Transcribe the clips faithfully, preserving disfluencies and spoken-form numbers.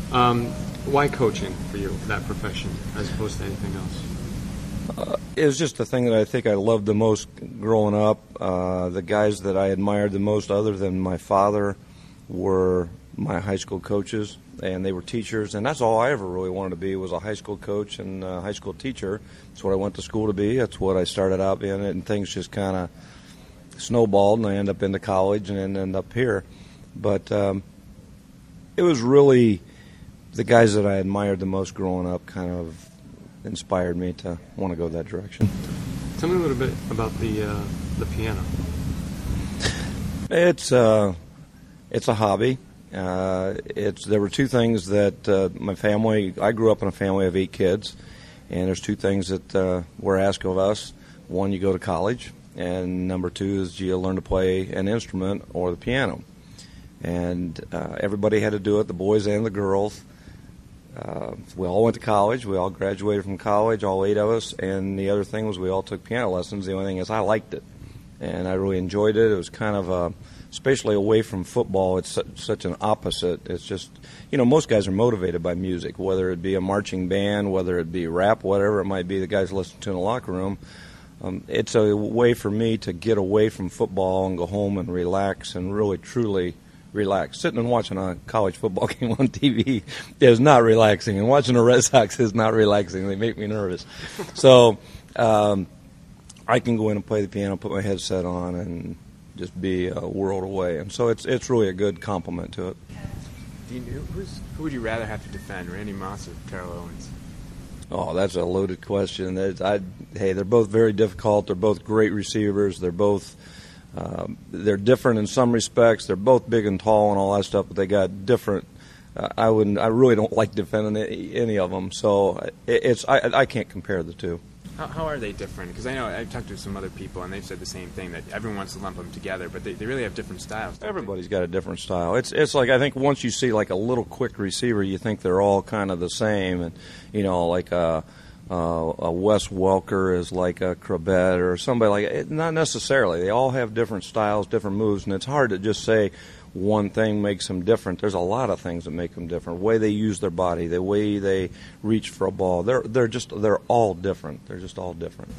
Um, why coaching for you, that profession, as opposed to anything else? Uh, it was just the thing that I think I loved the most growing up. Uh, the guys that I admired the most, other than my father, were my high school coaches, and they were teachers, and that's all I ever really wanted to be, was a high school coach and a high school teacher. That's what I went to school to be. That's what I started out in, and things just kind of snowballed, and I ended up into college and then ended up here. But um, it was really the guys that I admired the most growing up kind of inspired me to want to go that direction. Tell me a little bit about the uh, the piano. It's uh, it's a hobby. Uh, it's there were two things that uh, my family. I grew up in a family of eight kids, and there's two things that uh, were asked of us. One, you go to college, and number two is you learn to play an instrument or the piano. And uh, everybody had to do it, the boys and the girls. Uh, we all went to college. We all graduated from college, all eight of us. And the other thing was we all took piano lessons. The only thing is I liked it, and I really enjoyed it. It was kind of a, especially away from football, it's su- such an opposite. It's just, you know, most guys are motivated by music, whether it be a marching band, whether it be rap, whatever it might be the guys listen to in the locker room. Um, it's a way for me to get away from football and go home and relax and really, truly relax. Sitting and watching a college football game on T V is not relaxing, and watching the Red Sox is not relaxing. They make me nervous. So um, I can go in and play the piano, put my headset on, and just be a world away. And so it's it's really a good compliment to it. Dean, who's, who would you rather have to defend, Randy Moss or Terrell Owens? Oh, that's a loaded question. I, hey, they're both very difficult. They're both great receivers. They're both um, they're different in some respects. They're both big and tall and all that stuff, but they got different. Uh, I wouldn't. I really don't like defending any, any of them. So it, it's I, I can't compare the two. How, how are they different? Because I know I've talked to some other people, and they've said the same thing, that everyone wants to lump them together, but they, they really have different styles. Everybody's got a different style. It's it's like I think once you see like a little quick receiver, you think they're all kind of the same, and you know like a, a, a Wes Welker is like a Crabette or somebody like it. Not necessarily. They all have different styles, different moves, and it's hard to just say one thing makes them different. There's a lot of things that make them different. The way they use their body, the way they reach for a ball. They're they're just they're all different. They're just all different.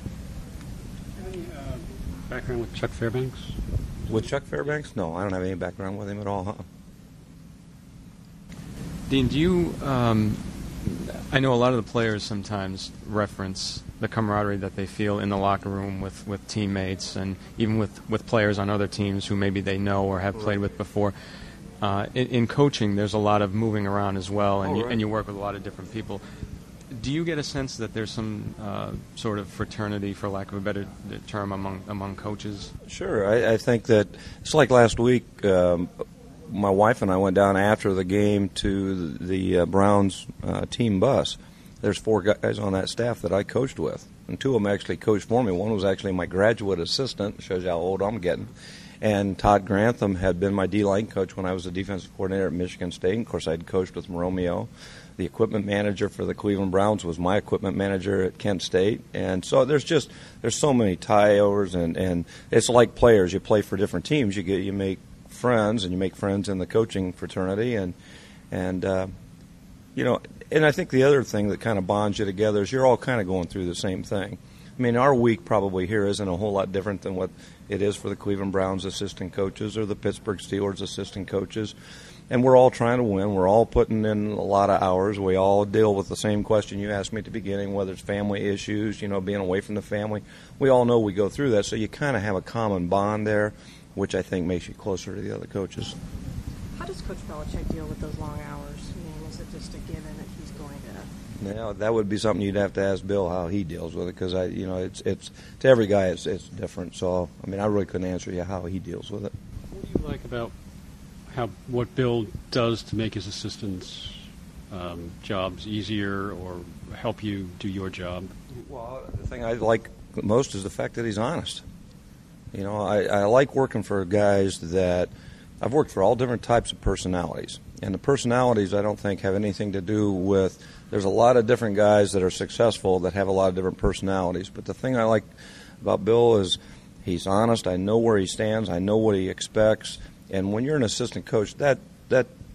Any uh, background with Chuck Fairbanks? With Chuck Fairbanks? No, I don't have any background with him at all, huh? Dean, do you, um, I know a lot of the players sometimes reference the camaraderie that they feel in the locker room with, with teammates and even with, with players on other teams who maybe they know or have played with before. Uh, in, in coaching, there's a lot of moving around as well, and, oh, you, right. and you work with a lot of different people. Do you get a sense that there's some uh, sort of fraternity, for lack of a better term, among among coaches? Sure. I, I think that it's like last week, um, my wife and I went down after the game to the, the uh, Browns uh, team bus. There's four guys on that staff that I coached with, and two of them actually coached for me. One was actually my graduate assistant, shows you how old I'm getting. And Todd Grantham had been my D-line coach when I was the defensive coordinator at Michigan State. And of course, I'd coached with Romeo. The equipment manager for the Cleveland Browns was my equipment manager at Kent State. And so there's just there's so many tie-overs, and, and it's like players. You play for different teams. You get you make friends, and you make friends in the coaching fraternity, and and uh, you know. And I think the other thing that kind of bonds you together is you're all kind of going through the same thing. I mean, our week probably here isn't a whole lot different than what it is for the Cleveland Browns assistant coaches or the Pittsburgh Steelers assistant coaches. And we're all trying to win. We're all putting in a lot of hours. We all deal with the same question you asked me at the beginning, whether it's family issues, you know, being away from the family. We all know we go through that, so you kind of have a common bond there, which I think makes you closer to the other coaches. How does Coach Belichick deal with those long hours? I mean, is it just a given that he's going to... Yeah, that would be something you'd have to ask Bill how he deals with it, because I, you know, it's it's to every guy it's it's different. So I mean, I really couldn't answer you how he deals with it. What do you like about how what Bill does to make his assistants' um, jobs easier or help you do your job? Well, the thing I like most is the fact that he's honest. You know, I, I like working for guys that I've worked for all different types of personalities, and the personalities I don't think have anything to do with. There's a lot of different guys that are successful that have a lot of different personalities. But the thing I like about Bill is he's honest. I know where he stands. I know what he expects. And when you're an assistant coach, that that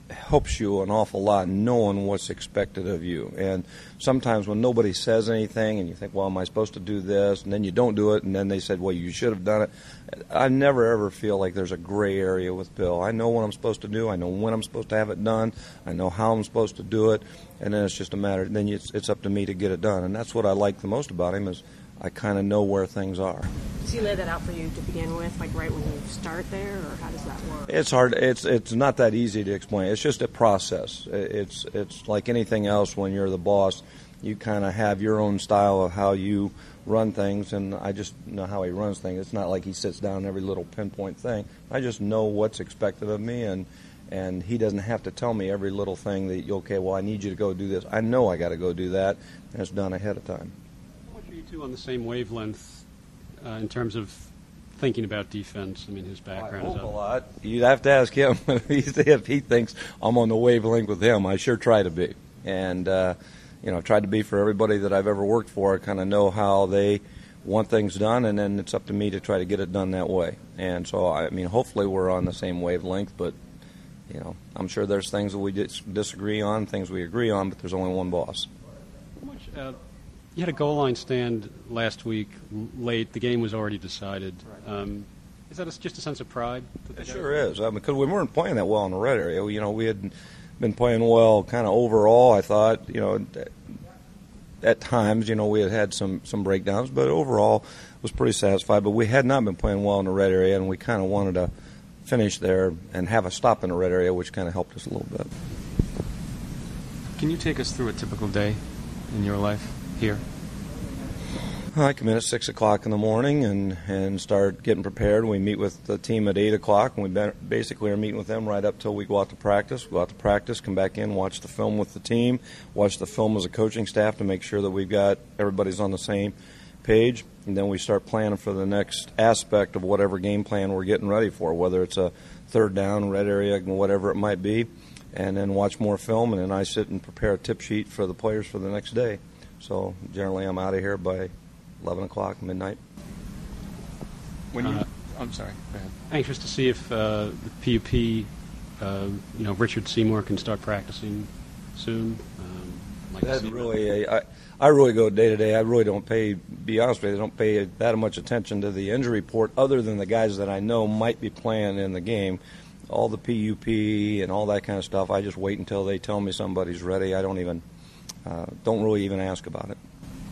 helps you an awful lot knowing what's expected of you. And sometimes when nobody says anything and you think, well, am I supposed to do this? And then you don't do it, and then they said, well, you should have done it. I never ever feel like there's a gray area with Bill. I know what I'm supposed to do. I know when I'm supposed to have it done. I know how I'm supposed to do it. And then it's just a matter, then it's, it's up to me to get it done. And that's what I like the most about him is I kind of know where things are. Does he lay that out for you to begin with, like right when you start there, or how does that work? It's hard. It's it's not that easy to explain. It's just a process. It's it's like anything else. When you're the boss, you kind of have your own style of how you run things, and I just know how he runs things. It's not like he sits down every little pinpoint thing. I just know what's expected of me, and and he doesn't have to tell me every little thing that, okay, well, I need you to go do this. I know I got to go do that, and it's done ahead of time. You two on the same wavelength uh, in terms of thinking about defense. I mean, his background I is hope up. a lot. You'd have to ask him if he, if he thinks I'm on the wavelength with him. I sure try to be, and uh, you know, tried to be for everybody that I've ever worked for. I kind of know how they want things done, and then it's up to me to try to get it done that way. And so, I mean, hopefully we're on the same wavelength. But you know, I'm sure there's things that we dis- disagree on, things we agree on, but there's only one boss. How much? Uh, You had a goal line stand last week, l- late. The game was already decided. Um, is that a, just a sense of pride? That they It got sure is. I mean, because we weren't playing that well in the red area. You know, we had been playing well kind of overall, I thought. You know, at times, you know, we had had some, some breakdowns, but overall was pretty satisfied. But we had not been playing well in the red area, and we kind of wanted to finish there and have a stop in the red area, which kind of helped us a little bit. Can you take us through a typical day in your life here? I come in at six o'clock in the morning and, and start getting prepared. We meet with the team at eight o'clock, and we basically are meeting with them right up till we go out to practice. We go out to practice, come back in, watch the film with the team, watch the film as a coaching staff to make sure that we've got everybody's on the same page, and then we start planning for the next aspect of whatever game plan we're getting ready for, whether it's a third down, red area, whatever it might be, and then watch more film, and then I sit and prepare a tip sheet for the players for the next day. So generally I'm out of here by eleven o'clock, midnight. When you, Uh, I'm sorry. Go ahead. Anxious to see if uh, the P U P, uh, you know, Richard Seymour can start practicing soon. Um, like to That's see- really, a, I, I really go day to day. I really don't pay, be honest with you, I don't pay that much attention to the injury report other than the guys that I know might be playing in the game. All the P U P and all that kind of stuff, I just wait until they tell me somebody's ready. I don't even, uh, don't really even ask about it.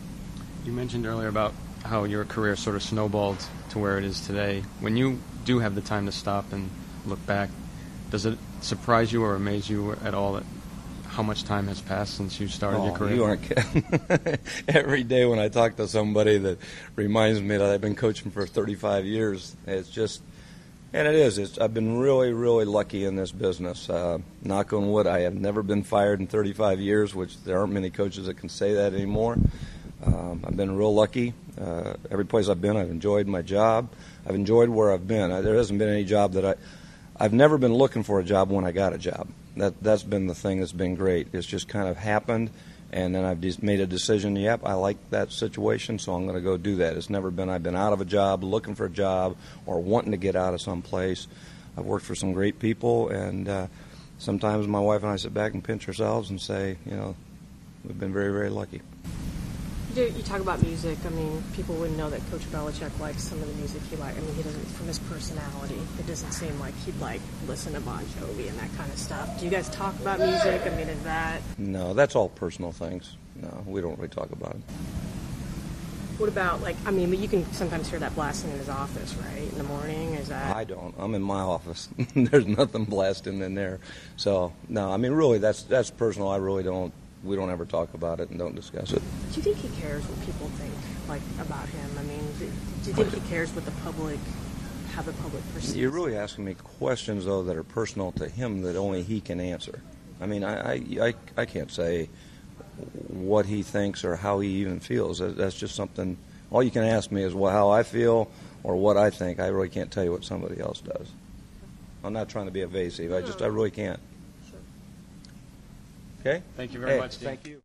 You mentioned earlier about how your career sort of snowballed to where it is today. When you do have the time to stop and look back, does it surprise you or amaze you at all that how much time has passed since you started Oh, your career? you aren't kidding. Every day when I talk to somebody that reminds me that I've been coaching for thirty-five years, it's just, and it is. It's, I've been really, really lucky in this business. Uh, knock on wood, I have never been fired in thirty-five years, which there aren't many coaches that can say that anymore. Um, I've been real lucky. Uh, every place I've been, I've enjoyed my job. I've enjoyed where I've been. I, there hasn't been any job that I, I've never been looking for a job when I got a job. That that's been the thing that's been great. It's just kind of happened, and then I've just made a decision. Yep, I like that situation, so I'm going to go do that. It's never been I've been out of a job, looking for a job, or wanting to get out of some place. I've worked for some great people, and uh, sometimes my wife and I sit back and pinch ourselves and say, you know, we've been very, very lucky. You, do, you talk about music. I mean, people wouldn't know that Coach Belichick likes some of the music he likes. I mean, he doesn't, from his personality, it doesn't seem like he'd like listen to Bon Jovi and that kind of stuff. Do you guys talk about music? I mean, is that... No, that's all personal things. No, we don't really talk about it. What about, like, I mean, you can sometimes hear that blasting in his office, right, in the morning? Is that... I don't. I'm in my office. There's nothing blasting in there. So, no, I mean, really, that's that's personal. I really don't, we don't ever talk about it and don't discuss it. Do you think he cares what people think, like, about him? I mean, do, do you think he cares what the public, how the public perceives? You're really asking me questions, though, that are personal to him that only he can answer. I mean, I, I, I, I can't say what he thinks or how he even feels. That's just something, all you can ask me is well, how I feel or what I think. I really can't tell you what somebody else does. I'm not trying to be evasive. I just, I really can't. Okay? Thank you very Hey, much, Dean. Thank you.